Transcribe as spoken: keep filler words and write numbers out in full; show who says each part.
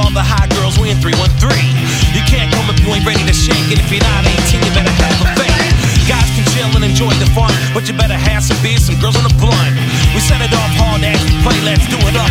Speaker 1: all the hot girls, we in three one three. You can't come if you ain't ready to shake it. If you're not eighteen, you better have a fake. Guys can chill and enjoy the fun, but you better have some beers, some girls on the blunt. We set it off hard as we play, let's do it